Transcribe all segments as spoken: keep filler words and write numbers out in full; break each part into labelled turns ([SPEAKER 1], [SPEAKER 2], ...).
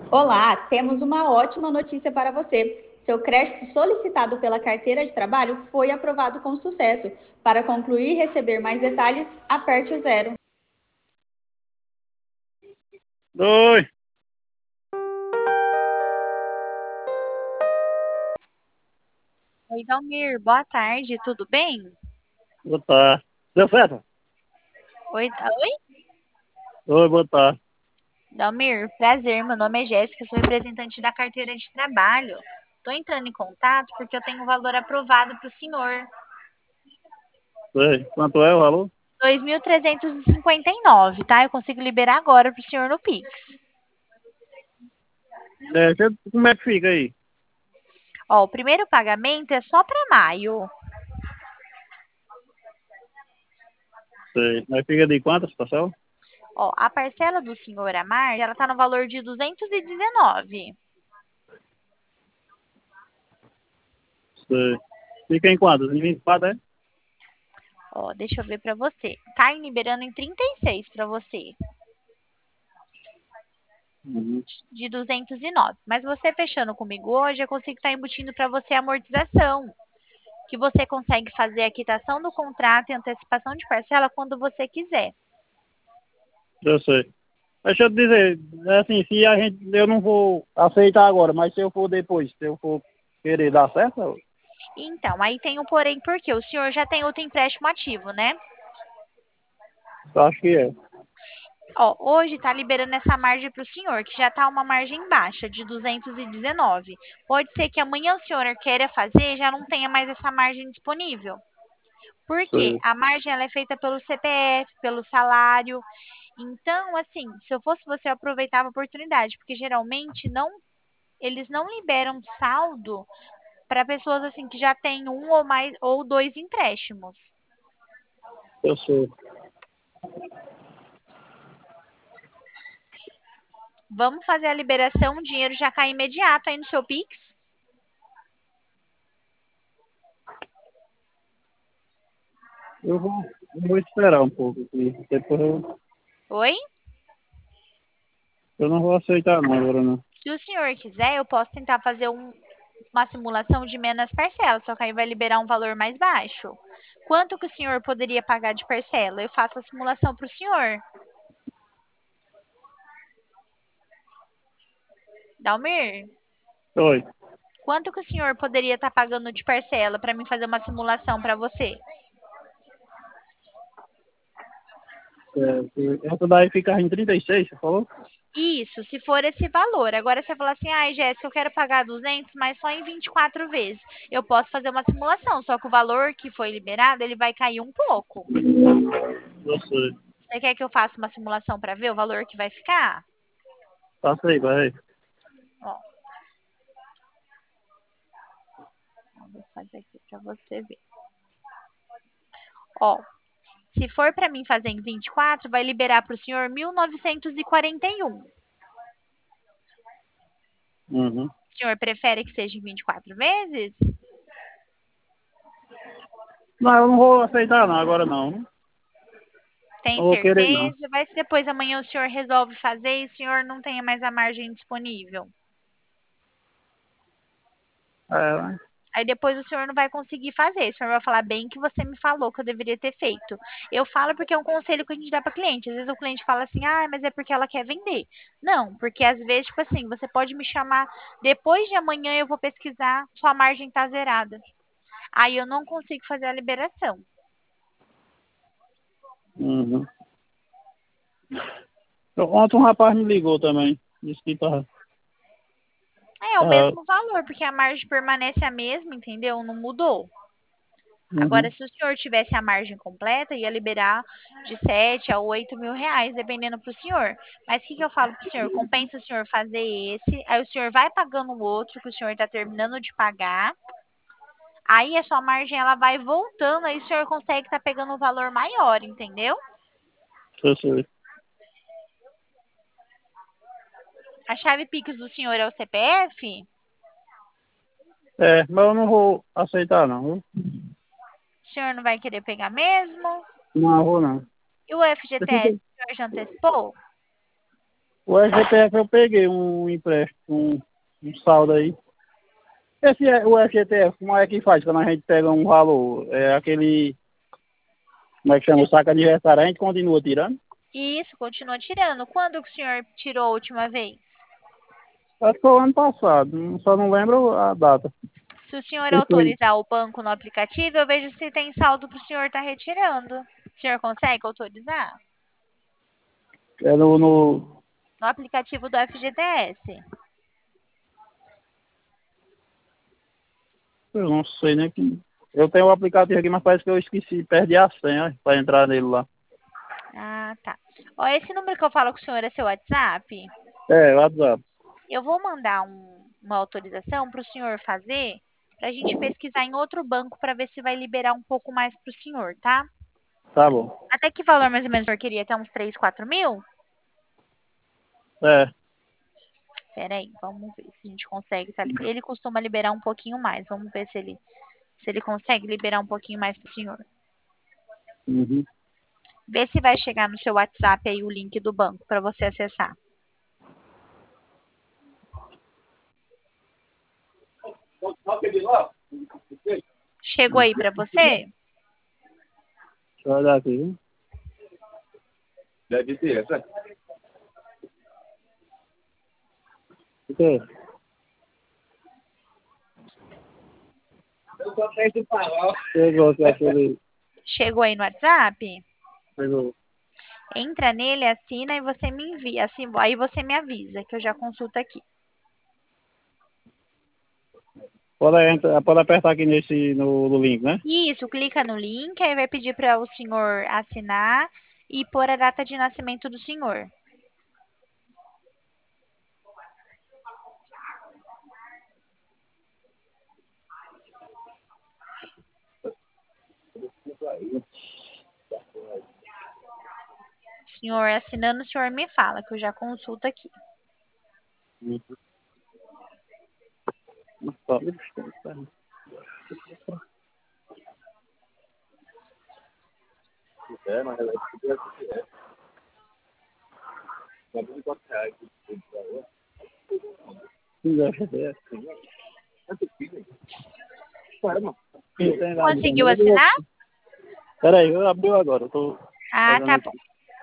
[SPEAKER 1] Olá, temos uma ótima notícia para você. Seu crédito solicitado pela carteira de trabalho foi aprovado com sucesso. Para concluir e receber mais detalhes, aperte o zero.
[SPEAKER 2] Oi,
[SPEAKER 3] Oi, Dalmir, boa tarde, tudo bem?
[SPEAKER 2] boa tarde. Deu certo?
[SPEAKER 3] Oi, Da- oi,
[SPEAKER 2] Oi, boa tarde.
[SPEAKER 3] Dalmir, prazer, meu nome é Jéssica, sou representante da carteira de trabalho. Estou entrando em contato porque eu tenho um valor aprovado para o senhor,
[SPEAKER 2] Sei. Quanto é o valor?
[SPEAKER 3] dois mil trezentos e cinquenta e nove, tá? Eu consigo liberar agora para o senhor no Pix.
[SPEAKER 2] É, cê- como é que fica aí?
[SPEAKER 3] Ó, o primeiro pagamento é só para maio.
[SPEAKER 2] Sei. Mas fica de quantas, parcela?
[SPEAKER 3] Ó, a parcela do senhor Amar, ela tá no valor de duzentos e dezenove.
[SPEAKER 2] Sei. Fica em quantas? Em vinte e quatro, é?
[SPEAKER 3] Ó, deixa eu ver para você. Tá liberando em trinta e seis para você,
[SPEAKER 2] Uhum.
[SPEAKER 3] de duzentos e nove. Mas você fechando comigo hoje, eu consigo estar embutindo para você a amortização, que você consegue fazer a quitação do contrato e antecipação de parcela quando você quiser.
[SPEAKER 2] Eu sei. Deixa eu te dizer, é assim, se a gente, eu não vou aceitar agora, mas se eu for depois, se eu for querer dar certo,
[SPEAKER 3] Então, aí tem um porém, porque o senhor já tem outro empréstimo ativo, né?
[SPEAKER 2] eu acho que é.
[SPEAKER 3] Ó, hoje está liberando essa margem para o senhor, que já está uma margem baixa, de duzentos e dezenove. Pode ser que amanhã o senhor queira fazer, já não tenha mais essa margem disponível. Por quê?
[SPEAKER 2] Sei.
[SPEAKER 3] A margem ela é feita pelo C P F, pelo salário. Então, assim, se eu fosse você, eu aproveitava a oportunidade, porque geralmente não, eles não liberam saldo para pessoas assim que já têm um ou mais ou dois empréstimos.
[SPEAKER 2] Eu sei.
[SPEAKER 3] Vamos fazer a liberação, o dinheiro já cai imediato aí no seu Pix.
[SPEAKER 2] Eu vou, eu vou esperar um pouco aqui. Depois eu,
[SPEAKER 3] Oi?
[SPEAKER 2] eu não vou aceitar não, agora não.
[SPEAKER 3] Se o senhor quiser, eu posso tentar fazer um- uma simulação de menos parcelas, só que aí vai liberar um valor mais baixo. Quanto que o senhor poderia pagar de parcela? Eu faço a simulação para o senhor. Dalmir,
[SPEAKER 2] Oi.
[SPEAKER 3] quanto que o senhor poderia estar pagando de parcela para mim fazer uma simulação para você?
[SPEAKER 2] É, essa daí fica em trinta e seis, você falou?
[SPEAKER 3] Isso, se for esse valor. Agora você fala assim, ai, Jéssica, eu quero pagar duzentos, mas só em vinte e quatro vezes. Eu posso fazer uma simulação, só que o valor que foi liberado, ele vai cair um pouco.
[SPEAKER 2] Eu sei.
[SPEAKER 3] Você quer que eu faça uma simulação para ver o valor que vai ficar?
[SPEAKER 2] Passa aí, vai.
[SPEAKER 3] Ó, vou fazer aqui para você ver. Ó, se for para mim fazer em vinte e quatro, vai liberar para o senhor mil novecentos e quarenta e um.
[SPEAKER 2] Uhum.
[SPEAKER 3] O senhor prefere que seja em vinte e quatro vezes?
[SPEAKER 2] Não, eu não vou aceitar não, agora não.
[SPEAKER 3] Tem
[SPEAKER 2] Não vou querer não.
[SPEAKER 3] certeza? Vai se depois amanhã o senhor resolve fazer e o senhor não tenha mais a margem disponível.
[SPEAKER 2] É,
[SPEAKER 3] Aí depois o senhor não vai conseguir fazer. O senhor vai falar bem que você me falou que eu deveria ter feito. Eu falo porque é um conselho que a gente dá para cliente. Às vezes o cliente fala assim, ah, mas é porque ela quer vender. Não, porque às vezes, tipo assim, você pode me chamar depois de amanhã, eu vou pesquisar, sua margem tá zerada. Aí eu não consigo fazer a liberação.
[SPEAKER 2] uhum. Ontem um rapaz me ligou também. Disse que tá,
[SPEAKER 3] É o
[SPEAKER 2] tá,
[SPEAKER 3] mesmo valor, porque a margem permanece a mesma, entendeu? Não mudou. Agora,
[SPEAKER 2] uhum.
[SPEAKER 3] se o senhor tivesse a margem completa, ia liberar de sete a oito mil reais, dependendo para o senhor. Mas o que, que eu falo para o senhor? Compensa o senhor fazer esse, aí o senhor vai pagando o outro que o senhor está terminando de pagar. Aí a sua margem ela vai voltando, aí o senhor consegue estar pegando um valor maior, entendeu?
[SPEAKER 2] Eu sei.
[SPEAKER 3] A chave Pix do senhor é o C P F?
[SPEAKER 2] É, mas eu não vou aceitar não, viu?
[SPEAKER 3] O senhor não vai querer pegar mesmo?
[SPEAKER 2] Não vou não.
[SPEAKER 3] E o
[SPEAKER 2] Você fica,
[SPEAKER 3] F G T S, o senhor já antecipou?
[SPEAKER 2] O F G T S eu peguei um empréstimo, um, um saldo aí. Esse é o F G T S, como é que faz quando a gente pega um valor? É aquele, como é que chama, o saco aniversário, a gente continua tirando?
[SPEAKER 3] Isso, continua tirando. Quando que o senhor tirou a última vez?
[SPEAKER 2] Acho que foi o ano passado, não- só não lembro a data.
[SPEAKER 3] Se o senhor
[SPEAKER 2] Esse foi,
[SPEAKER 3] autorizar o banco no aplicativo, eu vejo se tem saldo para o senhor estar retirando. O senhor consegue autorizar?
[SPEAKER 2] é no, no,
[SPEAKER 3] No aplicativo do F G T S.
[SPEAKER 2] eu não sei nem que... Eu tenho o aplicativo aqui, mas parece que eu esqueci, perdi a senha para entrar nele lá.
[SPEAKER 3] Ah, tá. Ó, esse número que eu falo com o senhor é seu WhatsApp?
[SPEAKER 2] É, WhatsApp.
[SPEAKER 3] Eu vou mandar um- uma autorização para o senhor fazer, para a gente pesquisar em outro banco para ver se vai liberar um pouco mais para o senhor, tá?
[SPEAKER 2] Tá bom.
[SPEAKER 3] Até que valor mais ou menos o senhor queria? Até uns três, quatro mil?
[SPEAKER 2] É,
[SPEAKER 3] Pera aí, vamos ver se a gente consegue. tá li- Ele costuma liberar um pouquinho mais. Vamos ver se ele, se ele consegue liberar um pouquinho mais para o senhor.
[SPEAKER 2] uhum.
[SPEAKER 3] Vê se vai chegar no seu WhatsApp aí o link do banco para você acessar. Chegou aí para você?
[SPEAKER 2] Deixa eu olhar aqui, viu?
[SPEAKER 4] Deve ser essa.
[SPEAKER 2] O quê?
[SPEAKER 4] Eu só tenho que falar.
[SPEAKER 2] Chegou aqui aquele...
[SPEAKER 3] Chegou aí no WhatsApp?
[SPEAKER 2] Chegou.
[SPEAKER 3] Entra nele, assina e você me envia. Assim, aí você me avisa que eu já consulto aqui.
[SPEAKER 2] Pode, entrar- pode apertar aqui nesse, no, no link, né?
[SPEAKER 3] Isso, clica no link, aí vai pedir para o senhor assinar e pôr a data de nascimento do senhor. Senhor assinando, o senhor me fala, que eu já consulto aqui.
[SPEAKER 2] Uhum. Tá.
[SPEAKER 4] É, mas ela é. Só por quatro reais.
[SPEAKER 3] Conseguiu assinar?
[SPEAKER 2] Peraí, eu abri agora, eu tô
[SPEAKER 3] Ah,
[SPEAKER 2] fazendo
[SPEAKER 3] tá
[SPEAKER 2] aqui.
[SPEAKER 3] bom.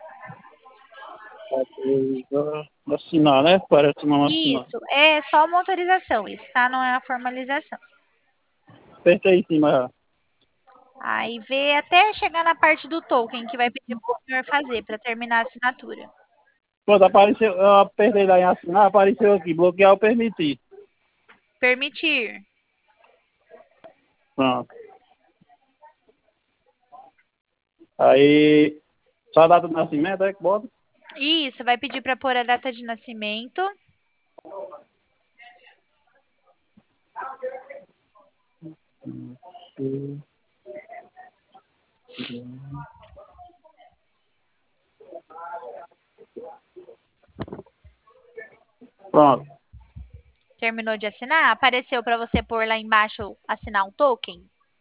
[SPEAKER 2] Assinar, né? Parece não assinar.
[SPEAKER 3] Isso, é só uma autorização, isso, tá? Não é a formalização.
[SPEAKER 2] Apertei em cima já.
[SPEAKER 3] Aí vê até chegar na parte do token que vai pedir para o senhor fazer para terminar a assinatura.
[SPEAKER 2] Pronto, apareceu, eu apertei lá em assinar, apareceu aqui, bloquear ou permitir.
[SPEAKER 3] Permitir.
[SPEAKER 2] Pronto. Aí, só a data do nascimento, é que bota?
[SPEAKER 3] Isso, vai pedir para pôr a data de nascimento.
[SPEAKER 2] Pronto.
[SPEAKER 3] Terminou de assinar? Apareceu para você pôr lá embaixo assinar um token?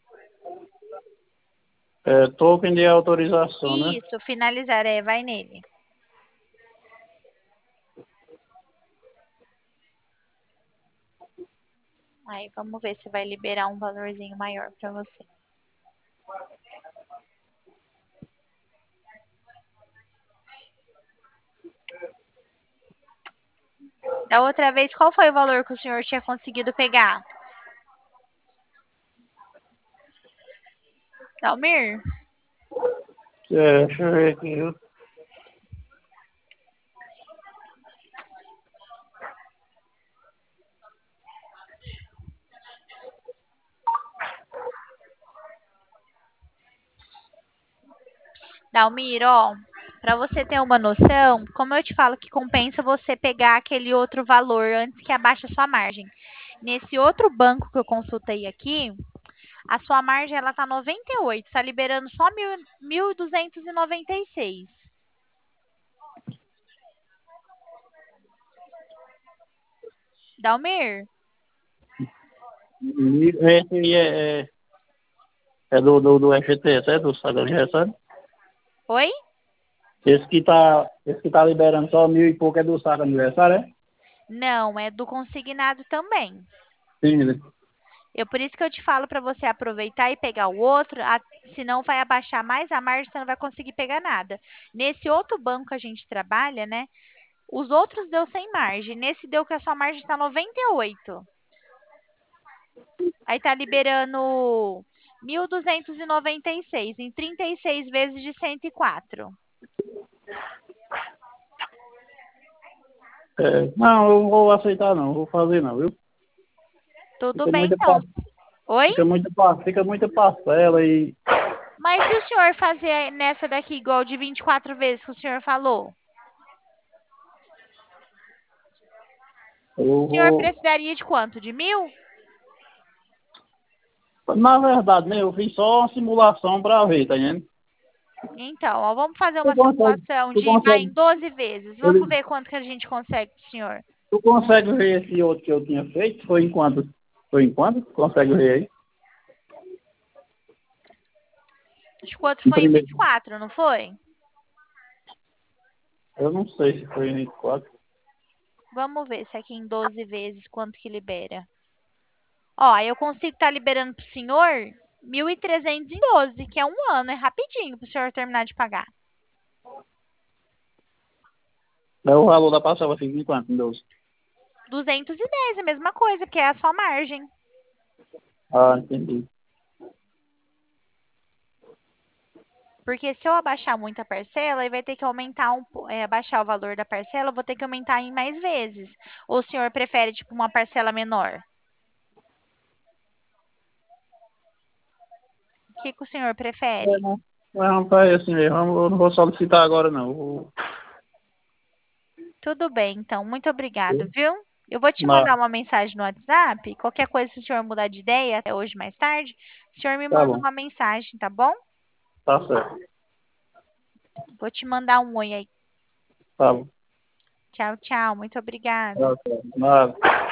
[SPEAKER 2] É, token de autorização, né?
[SPEAKER 3] Isso, finalizar, é, vai nele. Aí vamos ver se vai liberar um valorzinho maior para você. Da outra vez, qual foi o valor que o senhor tinha conseguido pegar? Dalmir?
[SPEAKER 2] É, deixa eu ver aqui, viu?
[SPEAKER 3] Dalmir, ó, para você ter uma noção, como eu te falo que compensa você pegar aquele outro valor antes que abaixe a sua margem. Nesse outro banco que eu consultei aqui, a sua margem ela tá noventa e oito, está liberando só mil, mil duzentos e noventa e seis. Dalmir?
[SPEAKER 2] Esse aí é, é, é do, do, do F G T S, é do Saga de Recebe?
[SPEAKER 3] Oi?
[SPEAKER 2] Esse que tá, esse que tá liberando só mil e pouco é do saco aniversário, é?
[SPEAKER 3] Não, é do consignado também.
[SPEAKER 2] Sim, né?
[SPEAKER 3] Eu, por isso que eu te falo para você aproveitar e pegar o outro, a- senão vai abaixar mais a margem, você não vai conseguir pegar nada. Nesse outro banco que a gente trabalha, né? Os outros deu sem margem. Nesse deu que a sua margem está noventa e oito. Aí tá liberando mil duzentos e noventa e seis em trinta e seis vezes de cento e quatro.
[SPEAKER 2] É, não, eu não vou aceitar não, vou fazer não, viu?
[SPEAKER 3] Tudo
[SPEAKER 2] Fica
[SPEAKER 3] bem,
[SPEAKER 2] muita,
[SPEAKER 3] então.
[SPEAKER 2] pa-
[SPEAKER 3] Oi?
[SPEAKER 2] fica muita, pa- fica muita parcela e
[SPEAKER 3] Mas se o senhor fazer nessa daqui igual de vinte e quatro vezes que o senhor falou,
[SPEAKER 2] eu
[SPEAKER 3] o senhor
[SPEAKER 2] vou...
[SPEAKER 3] precisaria de quanto? De mil?
[SPEAKER 2] Na verdade, né, eu fiz só uma simulação pra ver, tá entendendo?
[SPEAKER 3] Então, ó, vamos fazer
[SPEAKER 2] Tu
[SPEAKER 3] uma
[SPEAKER 2] consegue,
[SPEAKER 3] simulação
[SPEAKER 2] tu
[SPEAKER 3] de vai em
[SPEAKER 2] consegue,
[SPEAKER 3] doze vezes. Vamos
[SPEAKER 2] ele,
[SPEAKER 3] ver quanto que a gente consegue pro senhor.
[SPEAKER 2] tu consegue ver esse outro que eu tinha feito? Foi em quanto? Foi em quanto? Consegue ver aí?
[SPEAKER 3] Acho que o outro
[SPEAKER 2] Em
[SPEAKER 3] foi em
[SPEAKER 2] primeiro.
[SPEAKER 3] vinte e quatro, não foi?
[SPEAKER 2] Eu não sei se foi em vinte e quatro.
[SPEAKER 3] Vamos ver se aqui em doze vezes quanto que libera. Ó, eu consigo estar liberando pro senhor mil e trezentos em doze, que é um ano, é rapidinho pro senhor terminar de pagar.
[SPEAKER 2] É o valor da parcela fica em quanto? Em doze?
[SPEAKER 3] duzentos e dez, a mesma coisa, porque é a sua margem.
[SPEAKER 2] Ah, entendi.
[SPEAKER 3] Porque se eu abaixar muito a parcela, aí vai ter que aumentar um, po- é, abaixar o valor da parcela, eu vou ter que aumentar em mais vezes. Ou o senhor prefere, tipo, uma parcela menor? O que que o senhor
[SPEAKER 2] É,
[SPEAKER 3] prefere?
[SPEAKER 2] não. Mas não tá assim mesmo. Eu não vou solicitar agora não. Eu vou...
[SPEAKER 3] Tudo bem, então. Muito obrigado, viu? Eu vou te
[SPEAKER 2] Não,
[SPEAKER 3] mandar uma mensagem no WhatsApp. Qualquer coisa, se o senhor mudar de ideia até hoje mais tarde, o senhor me
[SPEAKER 2] tá
[SPEAKER 3] manda
[SPEAKER 2] bom.
[SPEAKER 3] uma mensagem, tá bom?
[SPEAKER 2] Tá certo.
[SPEAKER 3] Vou te mandar um oi aí.
[SPEAKER 2] Tá bom.
[SPEAKER 3] Tchau, tchau. Muito obrigada.
[SPEAKER 2] Tá certo. Nada.